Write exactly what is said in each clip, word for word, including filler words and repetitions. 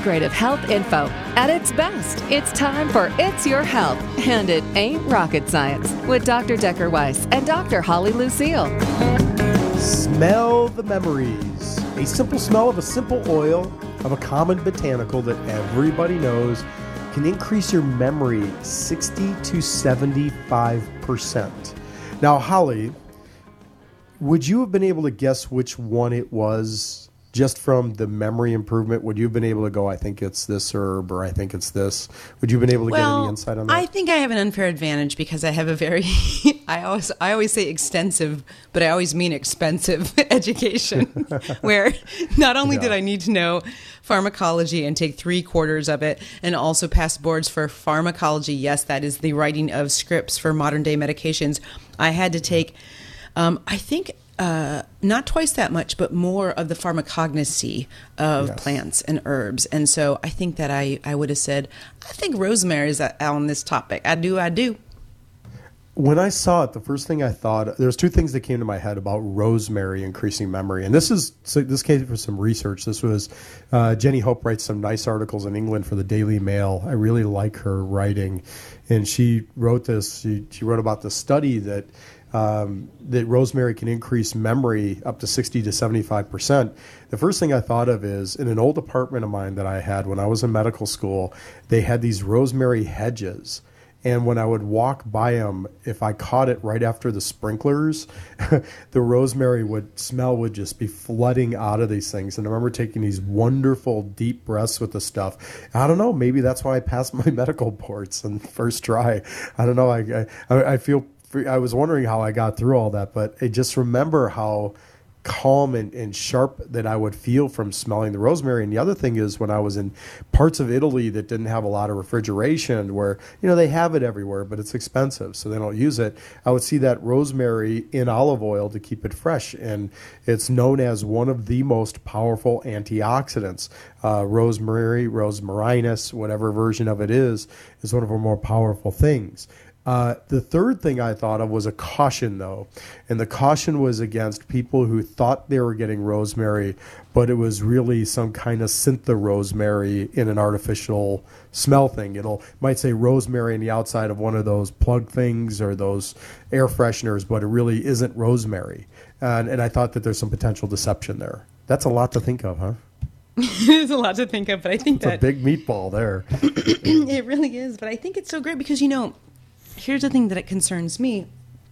integrative health info. At its best, it's time for It's Your Health, and it ain't rocket science, with Doctor Decker Weiss and Doctor Holly Lucille. Smell the memories. A simple smell of a simple oil of a common botanical that everybody knows can increase your memory sixty to seventy-five percent. Now, Holly, would you have been able to guess which one it was just from the memory improvement? Would you have been able to go, I think it's this herb, or I think it's this? Would you have been able to well, get any insight on that? I think I have an unfair advantage because I have a very, I always I always say extensive, but I always mean expensive education, where not only yeah. did I need to know pharmacology and take three quarters of it and also pass boards for pharmacology. Yes, that is the writing of scripts for modern day medications. I had to take, um, I think, Uh, not twice that much, but more of the pharmacognosy of yes. plants and herbs. And so I think that I, I would have said, I think rosemary is on this topic. I do, I do. When I saw it, the first thing I thought, there's two things that came to my head about rosemary increasing memory. And this is so this came from some research. This was uh, Jenny Hope writes some nice articles in England for the Daily Mail. I really like her writing. And she wrote this, she, she wrote about the study that Um, that rosemary can increase memory up to sixty to seventy-five percent. The first thing I thought of is in an old apartment of mine that I had when I was in medical school, they had these rosemary hedges. And when I would walk by them, if I caught it right after the sprinklers, the rosemary would smell would just be flooding out of these things. And I remember taking these wonderful deep breaths with the stuff. I don't know, maybe that's why I passed my medical boards on first try. I don't know. I I, I feel I was wondering how I got through all that, but I just remember how calm and, and sharp that I would feel from smelling the rosemary. And the other thing is when I was in parts of Italy that didn't have a lot of refrigeration where, you know, they have it everywhere, but it's expensive, so they don't use it. I would see that rosemary in olive oil to keep it fresh. And it's known as one of the most powerful antioxidants. Uh, rosemary, rosmarinus, whatever version of it is, is one of our more powerful things. Uh, the third thing I thought of was a caution, though, and the caution was against people who thought they were getting rosemary, but it was really some kind of syntha rosemary in an artificial smell thing. It'll might say rosemary on the outside of one of those plug things or those air fresheners, but it really isn't rosemary. And, and I thought that there's some potential deception there. That's a lot to think of, huh? There's a lot to think of, but I think it's that... It's a big meatball there. It really is, but I think it's so great because, you know, here's the thing that it concerns me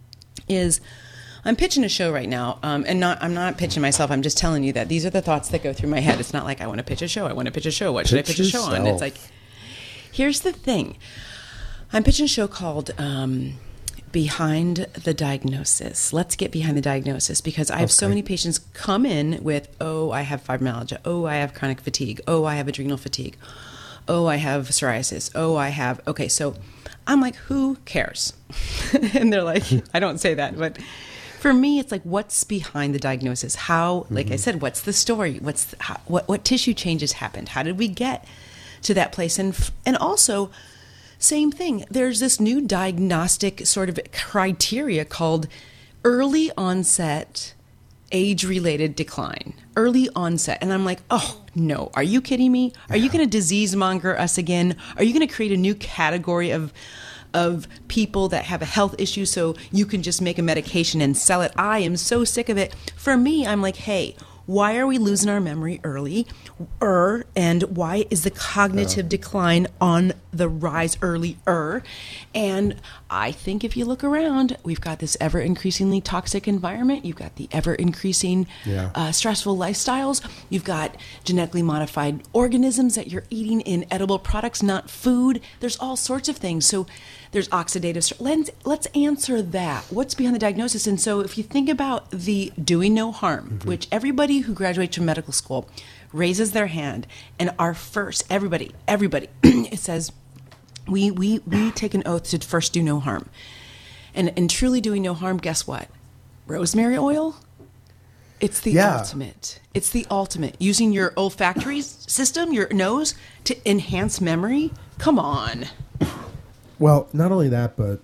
is I'm pitching a show right now, um, and not I'm not pitching myself. I'm just telling you that these are the thoughts that go through my head. It's not like I want to pitch a show. I want to pitch a show. What should pitch I pitch yourself. a show on? It's like, here's the thing. I'm pitching a show called um, Behind the Diagnosis. Let's get behind the diagnosis because I have okay. so many patients come in with, oh, I have fibromyalgia. Oh, I have chronic fatigue. Oh, I have adrenal fatigue. Oh, I have psoriasis. Oh, I have, okay, so I'm like, who cares? And they're like, I don't say that, but for me, it's like, what's behind the diagnosis? How, like mm-hmm. I said, what's the story? What's the, how, what what tissue changes happened? How did we get to that place? And and also, same thing. There's this new diagnostic sort of criteria called early onset age-related decline. Early onset. And I'm like, oh, no. Are you kidding me? Are you going to disease monger us again? Are you going to create a new category of of people that have a health issue so you can just make a medication and sell it? I am so sick of it. For me, I'm like, hey, why are we losing our memory early? Er, and why is the cognitive yeah. decline on the rise earlier? And I think if you look around, we've got this ever increasingly toxic environment. You've got the ever increasing yeah. uh, stressful lifestyles. You've got genetically modified organisms that you're eating in edible products, not food. There's all sorts of things. So there's oxidative stress. Let's, let's answer that. What's behind the diagnosis? And so if you think about the doing no harm, mm-hmm. which everybody who graduates from medical school raises their hand, and our first, everybody, everybody, it says, we, we, we take an oath to first do no harm. And in truly doing no harm, guess what? Rosemary oil? It's the yeah. ultimate. It's the ultimate. Using your olfactory system, your nose, to enhance memory? Come on. Well, not only that, but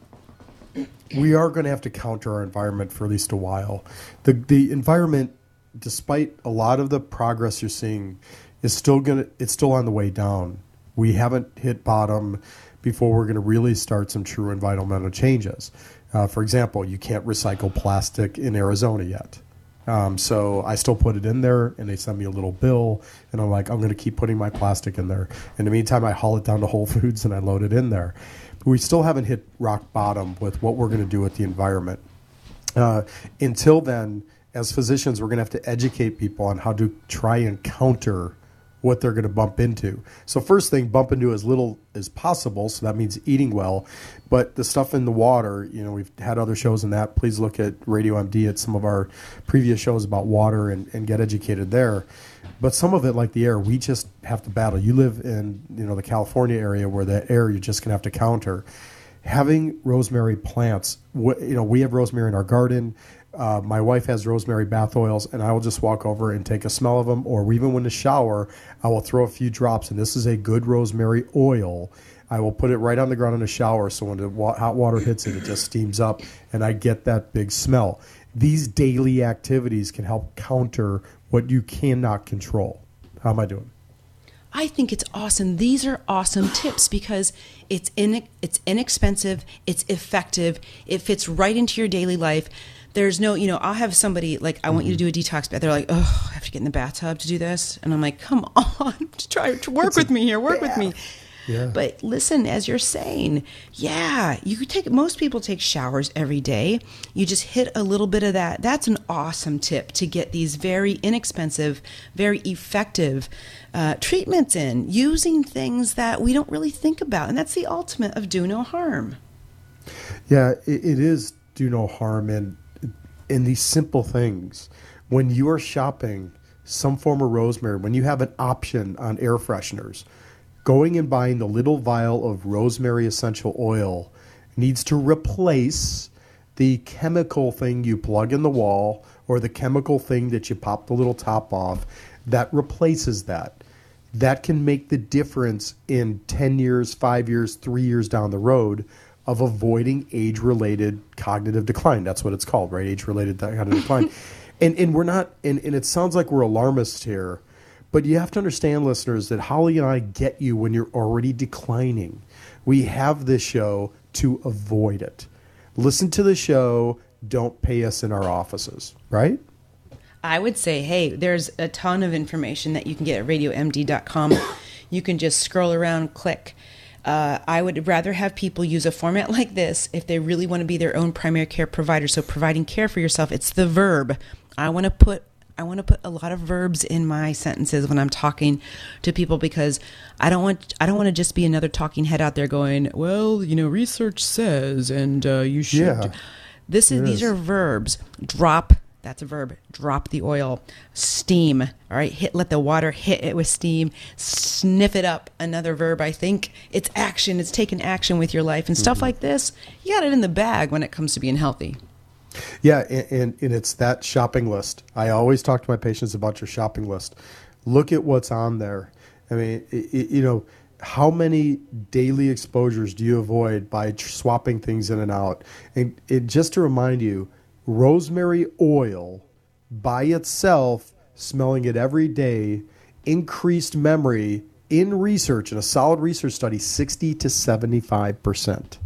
we are going to have to counter our environment for at least a while. The the environment, despite a lot of the progress you're seeing is still gonna it's still on the way down. We haven't hit bottom before we're going to really start some true environmental changes. Uh, for example, you can't recycle plastic in Arizona yet. Um, so I still put it in there, and they send me a little bill, and I'm like, I'm going to keep putting my plastic in there. In the meantime, I haul it down to Whole Foods, and I load it in there. But we still haven't hit rock bottom with what we're going to do with the environment. Uh, until then, as physicians, we're going to have to educate people on how to try and counter what they're going to bump into. So first thing, bump into as little as possible. So that means eating well. But the stuff in the water, you know, we've had other shows on that. Please look at Radio M D at some of our previous shows about water and, and get educated there. But some of it, like the air, we just have to battle. You live in, you know, the California area where the air you're just going to have to counter. Having rosemary plants, you know, we have rosemary in our garden. Uh, my wife has rosemary bath oils, and I will just walk over and take a smell of them, or even when to shower, I will throw a few drops, and this is a good rosemary oil. I will put it right on the ground in the shower, so when the wa- hot water hits it, it just steams up, and I get that big smell. These daily activities can help counter what you cannot control. How am I doing? I think it's awesome. These are awesome tips because it's in, it's inexpensive, it's effective, it fits right into your daily life. There's no, you know, I'll have somebody like, I want you to do a detox bath. They're like, oh, I have to get in the bathtub to do this. And I'm like, come on, try to work with me here, work with me. Yeah. But listen, as you're saying, yeah, you could take, most people take showers every day. You just hit a little bit of that. That's an awesome tip to get these very inexpensive, very effective uh, treatments in, using things that we don't really think about. And that's the ultimate of do no harm. Yeah, it, it is do no harm. And in these simple things, when you are shopping some form of rosemary, when you have an option on air fresheners, going and buying the little vial of rosemary essential oil needs to replace the chemical thing you plug in the wall or the chemical thing that you pop the little top off. That replaces that. That can make the difference in ten years, five years, three years down the road of avoiding age-related cognitive decline. That's what it's called, right? Age-related cognitive decline. And and we're not, and, and it sounds like we're alarmists here, but you have to understand, listeners, that Holly and I get you when you're already declining. We have this show to avoid it. Listen to the show. Don't pay us in our offices, right? I would say, hey, there's a ton of information that you can get at radio m d dot com. You can just scroll around, click. Uh, I would rather have people use a format like this if they really want to be their own primary care provider. So providing care for yourself, it's the verb. I want to put I want to put a lot of verbs in my sentences when I'm talking to people because I don't want I don't want to just be another talking head out there going, well, you know, research says, and uh, you should. Yeah, this is these is. are verbs. Drop. That's a verb. Drop the oil. Steam. All right. Hit. Let the water hit it with steam. Sniff it up. Another verb. I think it's action. It's taking action with your life and stuff mm-hmm. like this. You got it in the bag when it comes to being healthy. Yeah, and, and, and it's that shopping list. I always talk to my patients about your shopping list. Look at what's on there. I mean, it, it, you know, how many daily exposures do you avoid by tr- swapping things in and out? And it, just to remind you, rosemary oil by itself, smelling it every day, increased memory in research, in a solid research study, sixty to seventy-five percent.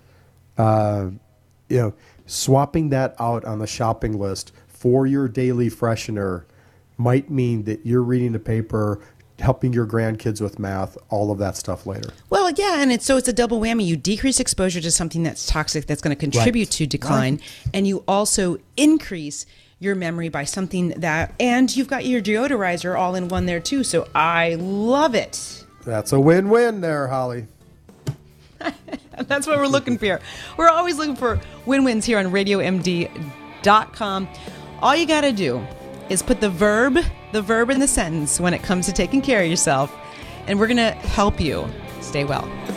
Uh, you know, swapping that out on the shopping list for your daily freshener might mean that you're reading the paper, helping your grandkids with math, all of that stuff later. Well, yeah, and it's so it's a double whammy. You decrease exposure to something that's toxic, that's going to contribute right. to decline, right. and you also increase your memory by something that, and you've got your deodorizer all in one there too, so I love it. That's a win-win there, Holly. That's what we're looking for. We're always looking for win-wins here on radio m d dot com. All you got to do is put the verb, the verb in the sentence when it comes to taking care of yourself, and we're going to help you stay well.